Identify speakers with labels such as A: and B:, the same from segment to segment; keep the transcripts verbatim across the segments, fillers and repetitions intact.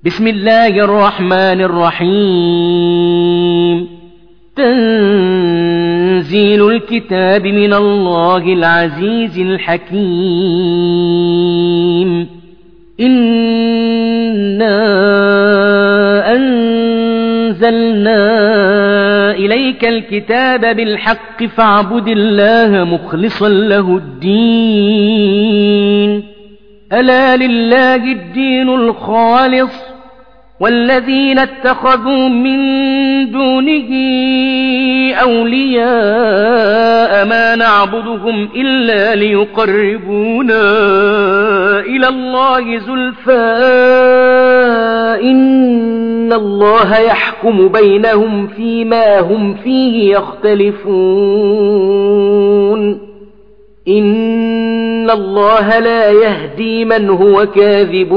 A: بسم الله الرحمن الرحيم. تنزيل الكتاب من الله العزيز الحكيم. إنا أنزلنا إليك الكتاب بالحق فاعبد الله مخلصا له الدين. ألا لله الدين الخالص والذين اتخذوا من دونه أولياء ما نعبدهم إلا ليقربونا إلى الله زلفى إن الله يحكم بينهم فيما هم فيه يختلفون. إن الله لا يهدي من هو كاذب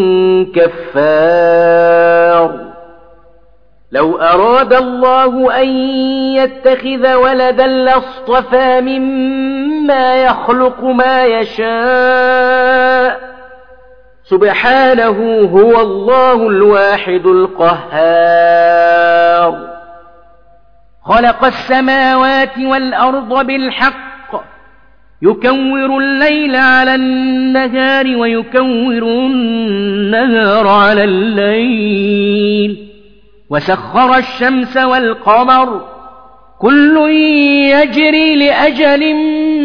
A: كفار. لو أراد الله أن يتخذ ولدا لاصطفى مما يخلق ما يشاء سبحانه هو الله الواحد القهار. خلق السماوات والأرض بالحق يكور الليل على النهار ويكور النهار على الليل وسخر الشمس والقمر كل يجري لأجل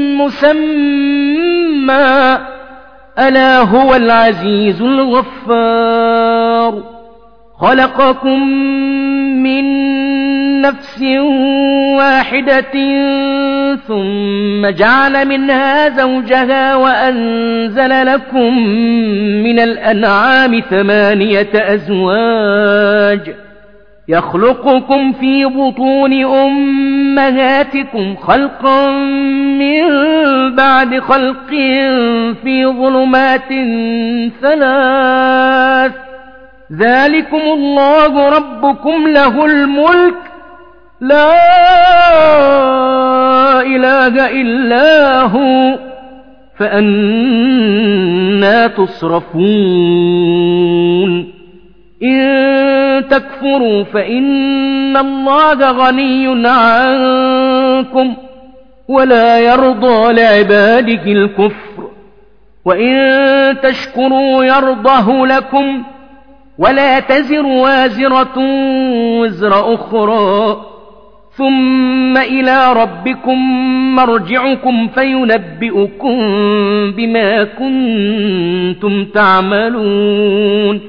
A: مسمى ألا هو العزيز الغفار. خلقكم من نفس واحدة ثم جعل منها زوجها وأنزل لكم من الأنعام ثمانية أزواج يخلقكم في بطون أمهاتكم خلقا من بعد خلق في ظلمات ثلاث ذلكم الله ربكم له الملك لا إله إلا هو فأنى تصرفون. إن تكفروا فإن الله غني عنكم ولا يرضى لعباده الكفر وإن تشكروا يرضه لكم ولا تزر وازرة وزر أخرى ثم إلى ربكم مرجعكم فينبئكم بما كنتم تعملون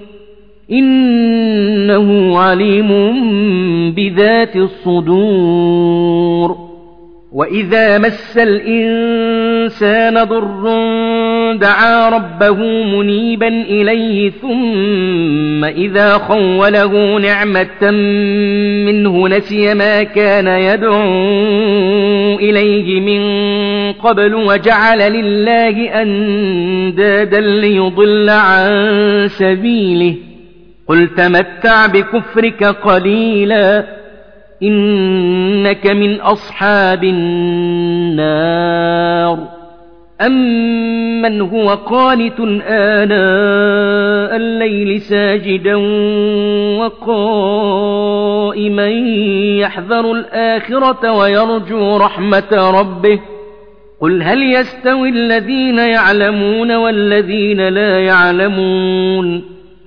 A: إنه عليم بذات الصدور. وإذا مس الإنسان ضر دعا ربه منيبا إليه ثم إذا خوله نعمة منه نسي ما كان يدعو إليه من قبل وجعل لله أندادا ليضل عن سبيله قل تمتع بكفرك قليلا إنك من أصحاب النار. أمن هو قانت آناء الليل ساجدا وقائما يحذر الآخرة ويرجو رحمة ربه قل هل يستوي الذين يعلمون والذين لا يعلمون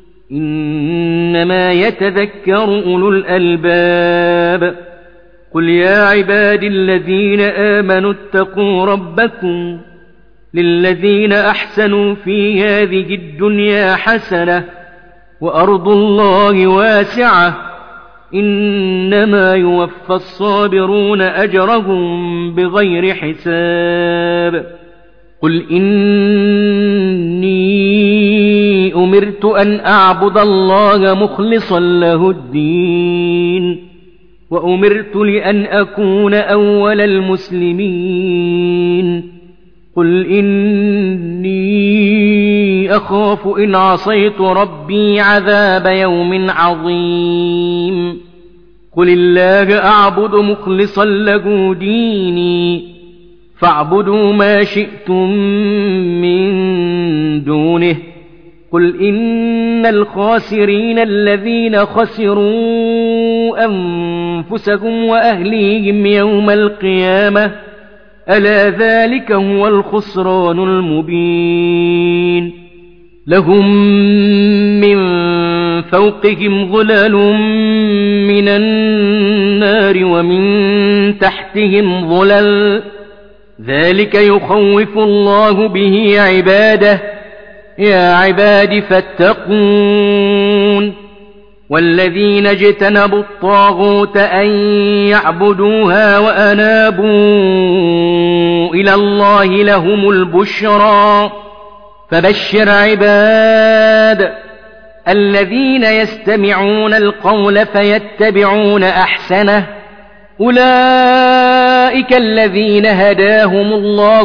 A: إنما يتذكر أولو الألباب. قل يا عبادي الذين آمنوا اتقوا ربكم للذين أحسنوا في هذه الدنيا حسنة وأرض الله واسعة إنما يوفى الصابرون أجرهم بغير حساب. قل إني أمرت أن أعبد الله مخلصا له الدين وأمرت لأن أكون أول المسلمين. قل إني أخاف إن عصيت ربي عذاب يوم عظيم. قل الله أعبد مخلصا له ديني فاعبدوا ما شئتم من دونه قل إن الخاسرين الذين خسروا أنفسهم وأهليهم يوم القيامة ألا ذلك هو الخسران المبين لهم من فوقهم ظلال من النار ومن تحتهم ظلل ذلك يخوف الله به عباده يا عباد فاتقون والذين اجتنبوا الطاغوت أن يعبدوها وأنابوا إلى الله لهم البشرى فبشر عباد الذين يستمعون القول فيتبعون أحسنه أولئك الذين هداهم الله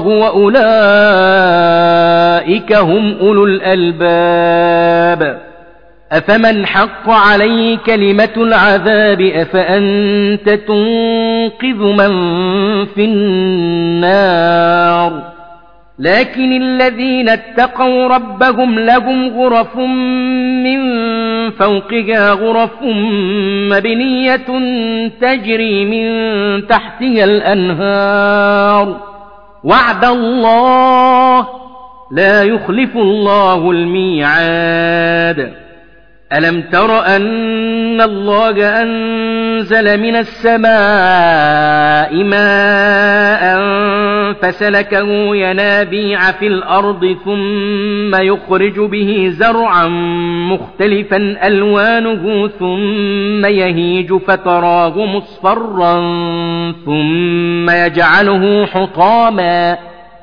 A: وأولئك هم أولو الألباب أفمن حق عليه كلمة العذاب أفأنت تنقذ من في النار لكن الذين اتقوا ربهم لهم غرف من فوقها غرف مبنية تجري من تحتها الأنهار وعد الله لا يخلف الله الميعاد ألم تر أن الله أنزل من السماء ماء فسلكه ينابيع في الأرض ثم يخرج به زرعا مختلفا ألوانه ثم يهيج فتراه مصفرا ثم يجعله حطاما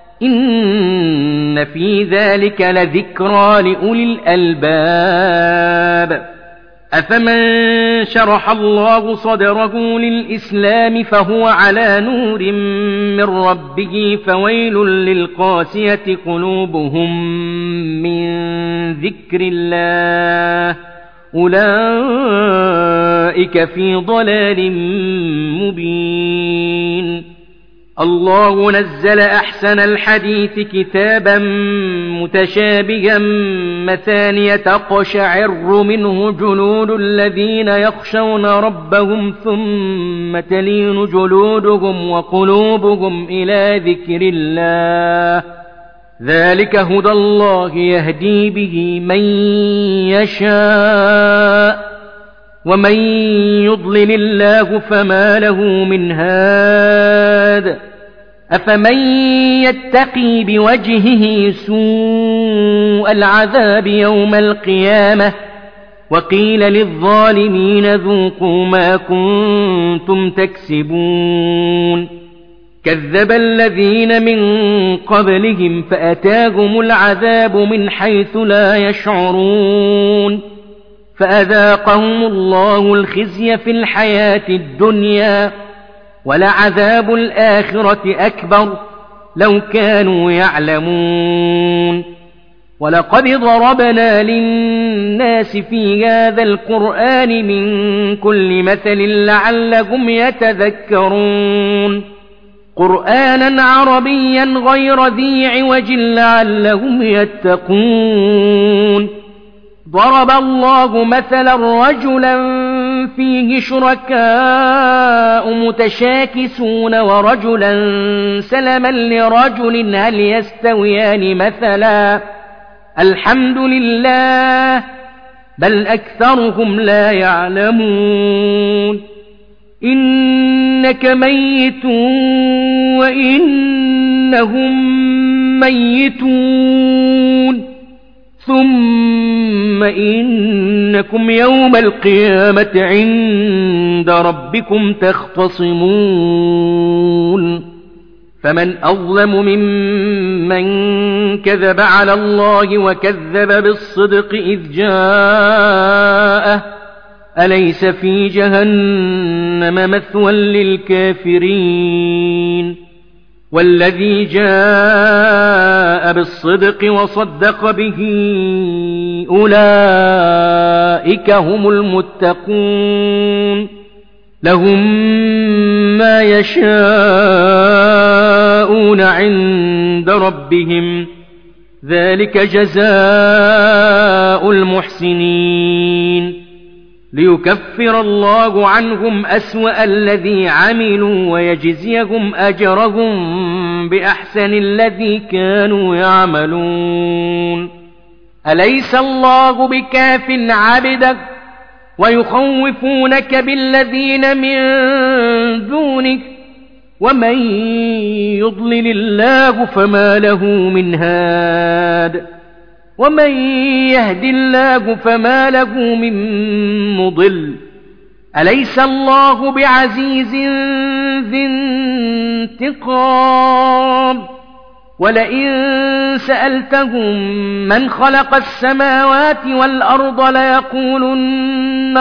A: إن في ذلك لذكرى لأولي الألباب أفمن شرح الله صدره للإسلام فهو على نور من ربه فويل للقاسية قلوبهم من ذكر الله أولئك في ضلال مبين الله نزل أحسن الحديث كتابا متشابها مثانية تقشعر منه جلود الذين يخشون ربهم ثم تلين جلودهم وقلوبهم إلى ذكر الله ذلك هدى الله يهدي به من يشاء ومن يضلل الله فما له من هاد أفمن يتقي بوجهه سوء العذاب يوم القيامة وقيل للظالمين ذوقوا ما كنتم تكسبون كذب الذين من قبلهم فأتاهم العذاب من حيث لا يشعرون فأذاقهم الله الخزي في الحياة الدنيا ولعذاب الآخرة أكبر لو كانوا يعلمون ولقد ضربنا للناس في هذا القرآن من كل مثل لعلهم يتذكرون قرآنا عربيا غير ذي عوج لعلهم يتقون ضرب الله مثلا رجلا فيه شركاء متشاكسون ورجلا سلما لرجل هل يستويان مثلا الحمد لله بل أكثرهم لا يعلمون إنك ميت وإنهم ميتون ثم إنكم يوم القيامة عند ربكم تختصمون فمن أظلم ممن كذب على الله وكذب بالصدق إذ جاءه أليس في جهنم مثوى للكافرين والذي جاء بالصدق وصدق به أولئك هم المتقون لهم ما يشاءون عند ربهم ذلك جزاء جزاء المحسنين ليكفر الله عنهم أسوأ الذي عملوا ويجزيهم أجرهم بأحسن الذي كانوا يعملون أليس الله بكاف عبده ويخوفونك بالذين من دونك ومن يضلل الله فما له من هاد ومن يهد الله فما له من مضل أليس الله بعزيز ذي انتقام ولئن سألتهم من خلق السماوات والأرض ليقولن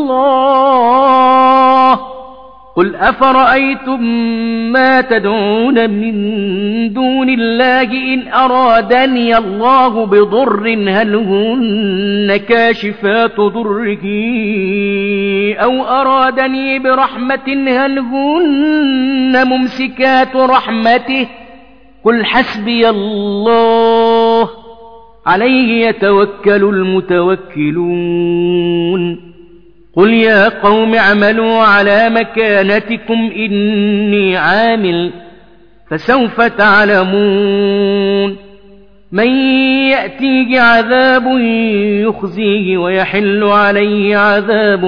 A: الله قل أفرأيتم ما تدعون من دون الله إن أرادني الله بضر هل هن كاشفات ضره أو أرادني برحمة هل هن ممسكات رحمته قل حسبي الله عليه يتوكل المتوكلون قل يا قوم اعملوا على مكانتكم إني عامل فسوف تعلمون من يأتيه عذاب يخزيه ويحل عليه عذاب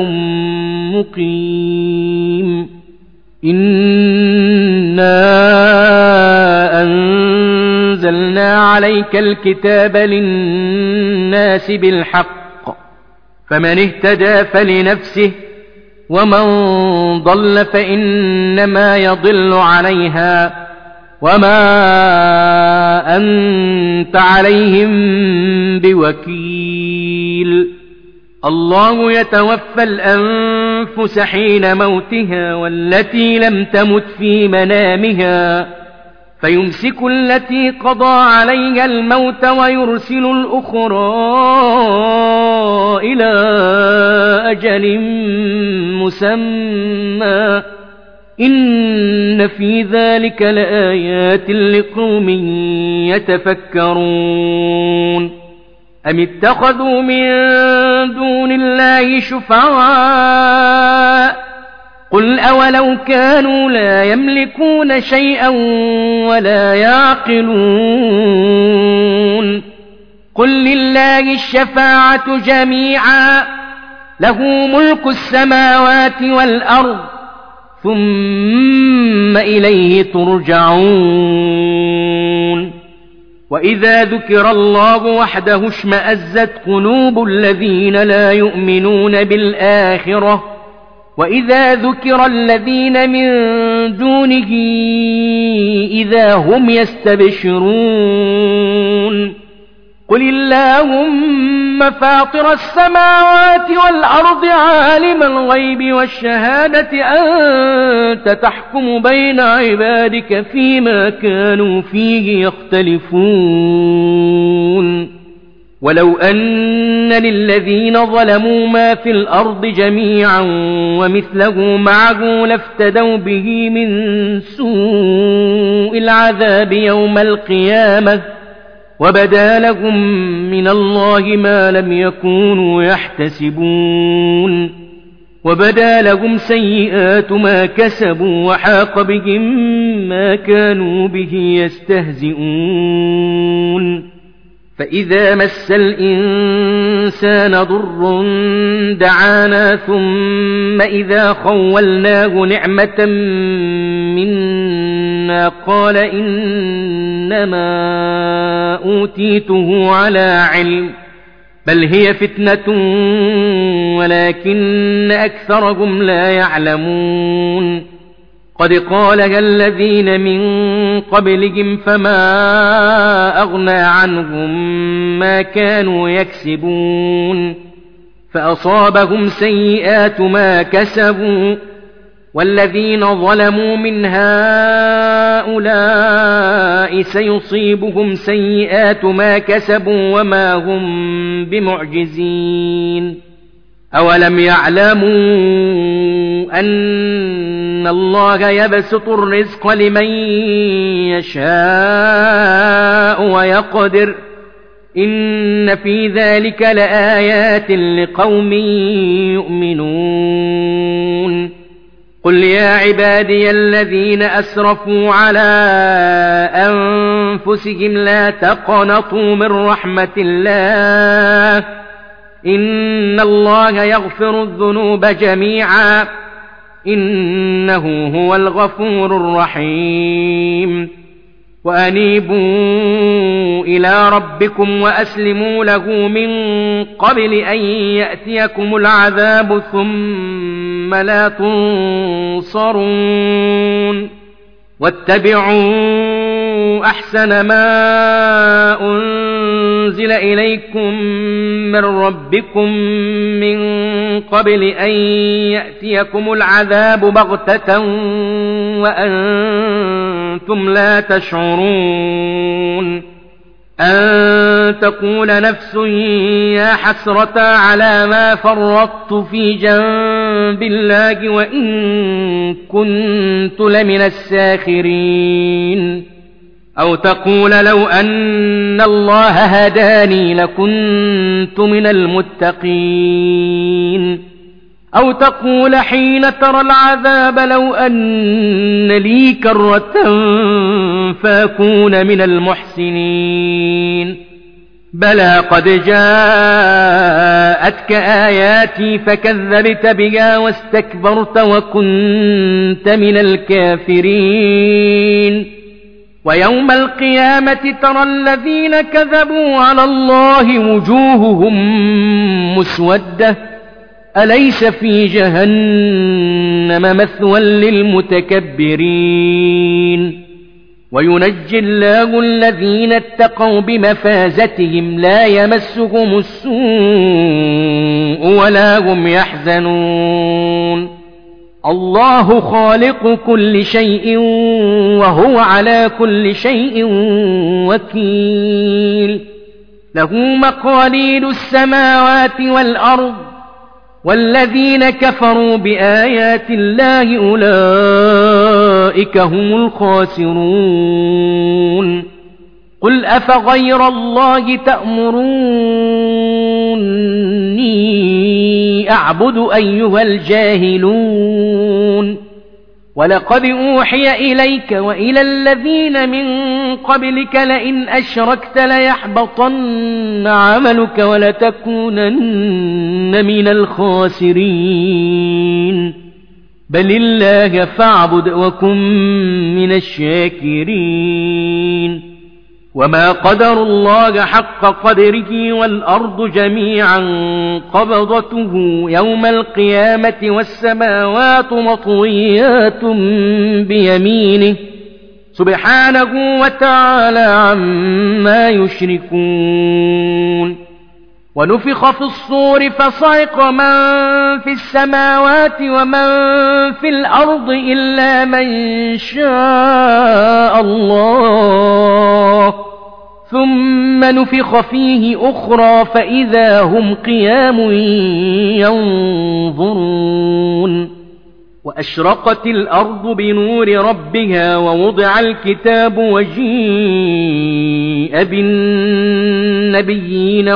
A: مقيم إنا أنزلنا عليك الكتاب للناس بالحق فمن اهتدى فلنفسه ومن ضل فإنما يضل عليها وما أنت عليهم بوكيل الله يتوفى الأنفس حين موتها والتي لم تمت في منامها فيمسك التي قضى عليها الموت ويرسل الأخرى إلى أجل مسمى إن في ذلك لآيات لقوم يتفكرون أم اتخذوا من دون الله شفعاء قل أولو كانوا لا يملكون شيئا ولا يعقلون قل لله الشفاعة جميعا له ملك السماوات والأرض ثم إليه ترجعون وإذا ذكر الله وحده اشمأزت قلوب الذين لا يؤمنون بالآخرة وإذا ذكر الذين من دونه إذا هم يستبشرون قل اللهم فاطر السماوات والأرض عالم الغيب والشهادة أنت تحكم بين عبادك فيما كانوا فيه يختلفون ولو أن للذين ظلموا ما في الأرض جميعا ومثله معه لافتدوا به من سوء العذاب يوم القيامة وبدا لهم من الله ما لم يكونوا يحتسبون وبدا لهم سيئات ما كسبوا وحاق بهم ما كانوا به يستهزئون فإذا مس الإنسان ضر دعانا ثم إذا خولناه نعمة منا قال إنما أوتيته على علم بل هي فتنة ولكن أكثرهم لا يعلمون قد قالها الذين من قبلهم فما أغنى عنهم ما كانوا يكسبون فأصابهم سيئات ما كسبوا والذين ظلموا من هؤلاء سيصيبهم سيئات ما كسبوا وما هم بمعجزين أولم يعلموا أن الله يبسط الرزق لمن يشاء ويقدر إن في ذلك لآيات لقوم يؤمنون قل يا عبادي الذين أسرفوا على أنفسهم لا تقنطوا من رحمة الله إن الله يغفر الذنوب جميعا إنه هو الغفور الرحيم وأنيبوا إلى ربكم وأسلموا له من قبل أن يأتيكم العذاب ثم لا تنصرون واتبعوا أحسن ما أنزل إليكم من ربكم من قبل أن يأتيكم العذاب بغتة وأنتم لا تشعرون أن تقول نفس يا حسرة على ما فرطت في جنب الله وإن كنت لمن الساخرين أو تقول لو أن الله هداني لكنت من المتقين أو تقول حين ترى العذاب لو أن لي كرة فأكون من المحسنين بلى قد جاءتك آياتي فكذبت بها واستكبرت وكنت من الكافرين ويوم القيامة ترى الذين كذبوا على الله وجوههم مسودة أليس في جهنم مثوى للمتكبرين وينجي الله الذين اتقوا بمفازتهم لا يمسهم السوء ولا هم يحزنون الله خالق كل شيء وهو على كل شيء وكيل له مقاليد السماوات والأرض والذين كفروا بآيات الله أولئك هم الخاسرون قل أفغير الله تأمروني أعبد أيها الجاهلون ولقد أوحي إليك وإلى الذين من قبلك لئن أشركت ليحبطن عملك ولتكونن من الخاسرين بل الله فاعبد وكن من الشاكرين وما قدروا الله حق قدره والأرض جميعا قبضته يوم القيامة والسماوات مطويات بيمينه سبحانه وتعالى عما يشركون ونفخ في الصور فصعق من في السماوات ومن في الأرض إلا من شاء الله ثم نفخ فيه أخرى فإذا هم قيام ينظرون وأشرقت الأرض بنور ربها ووضع الكتاب وجيء بالنبيين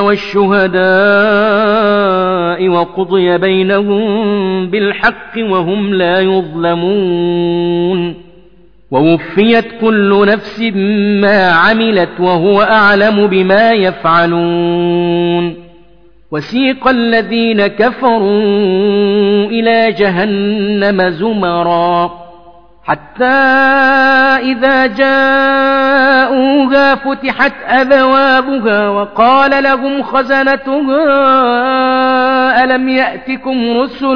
A: والشهداء وقضي بينهم بالحق وهم لا يظلمون ووفيت كل نفس ما عملت وهو أعلم بما يفعلون وسيق الذين كفروا إلى جهنم زمرا حتى إذا جاءوها فتحت أبوابها وقال لهم خزنتها ألم يأتكم رسل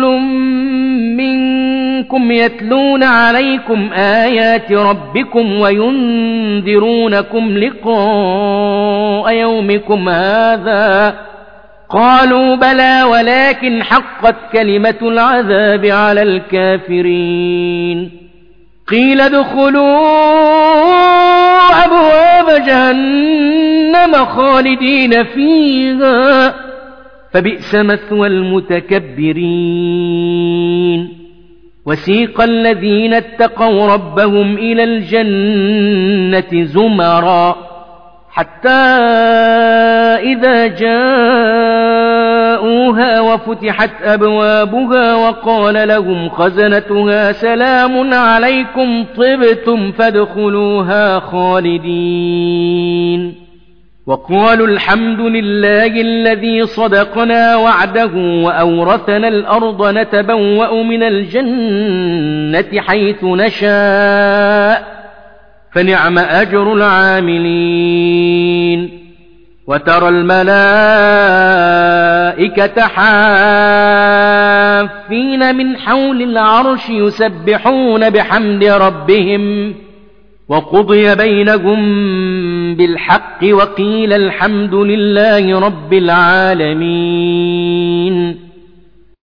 A: منكم يتلون عليكم آيات ربكم وينذرونكم لقاء يومكم هذا قالوا بلى ولكن حقت كلمة العذاب على الكافرين قيل ادخلوا أبواب جهنم خالدين فيها فبئس مثوى المتكبرين وسيق الذين اتقوا ربهم إلى الجنة زمرا حتى إذا جاءوها وفتحت أبوابها وقال لهم خزنتها سلام عليكم طبتم فادخلوها خالدين وقالوا الحمد لله الذي صدقنا وعده وأورثنا الأرض نتبوأ من الجنة حيث نشاء فنعم أجر العاملين وترى الملائكة حافين من حول العرش يسبحون بحمد ربهم وقضي بينهم بالحق وقيل الحمد لله رب العالمين